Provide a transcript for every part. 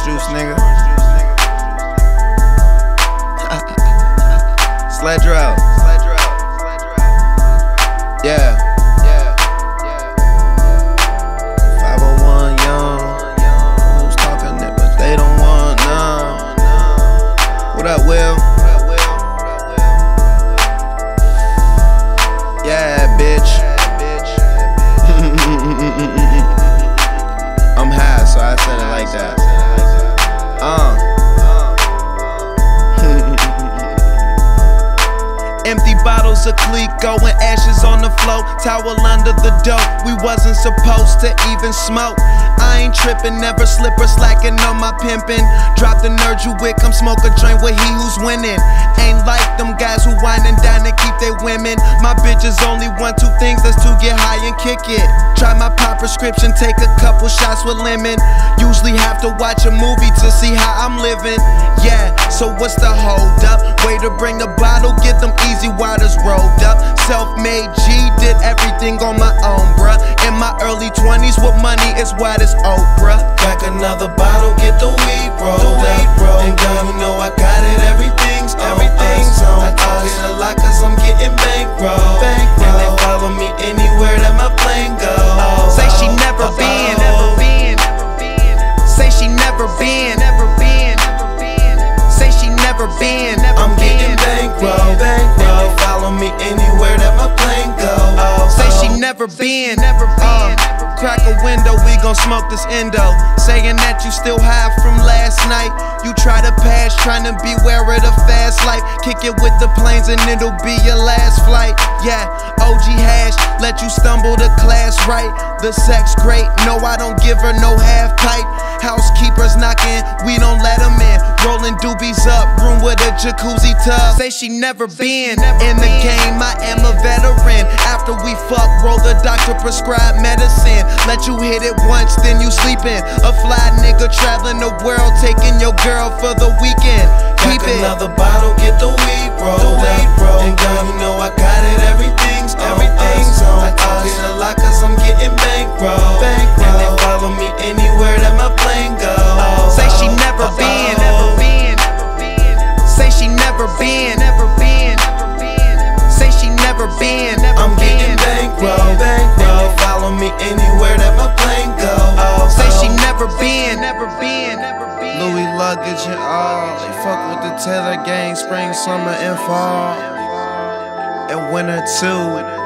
juice, nigga. Sledro. Yeah. 501 young. Who's talking it, but they don't want none. What up, Will? Yeah, bitch. I'm high, so I said it like that. Empty bottles of Clico and ashes on the floor. Towel under the dope. We wasn't supposed to even smoke. I ain't tripping, never slip or slacking on my pimpin'. Drop the nerd you with, come smoke a joint with he who's winning. Ain't like them guys who wine and dine and keep their women. My bitches only want two things, that's to get high and kick it. Try my pop prescription, take a couple shots with lemon. Usually have to watch a movie to see how I'm living. Yeah, so what's the hold up? Way to bring the bottle, get them easy waters rolled up. Self-made G, did everything on my own, bruh. In my early 20s with money is what it's Oprah. Crack another bottle, get the weed rolled up. And girl, you know I got it, everything's on us. I talk it a lot cause I'm getting bankrolled. And they follow me anywhere that my plane goes. Say she never been. Say she never been. Say she never been. I'm getting bankrolled. And they follow me anywhere that my plane goes. Say she never been. Crack a window, we gon' smoke this endo. Saying that you still high from last night. You try to pass, trying to beware of the fast life. Kick it with the planes and it'll be your last flight. Yeah, OG hash, let you stumble to class right. The sex great, no I don't give her no half pipe. Housekeepers knocking, we don't let them in. Rolling doobies up, room with a jacuzzi tub. Say she never been in the game, I am a veteran. After we fuck, roll the doctor prescribed medicine. Let you hit it once, then you sleepin'. A fly nigga traveling the world, taking your girl for the weekend. Keep it. Another bottle, get the weed rolled up. And girl, you know I got it, everything's on us. I talk it a lot cause I'm getting bankrolled. And they follow me anywhere that my plane goes. Say she never been. Say she never been. Say she never been. I'm getting bankrolled. And they follow me anywhere that my plane goes. Say she never been. Louis luggage and all. They fuck with the Taylor gang, spring, summer, and fall. And winter too.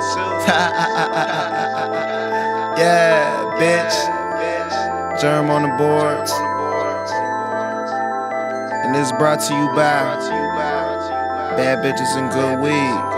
Yeah, bitch. Germ on the boards. And this brought to you by Bad Bitches and Good Weed.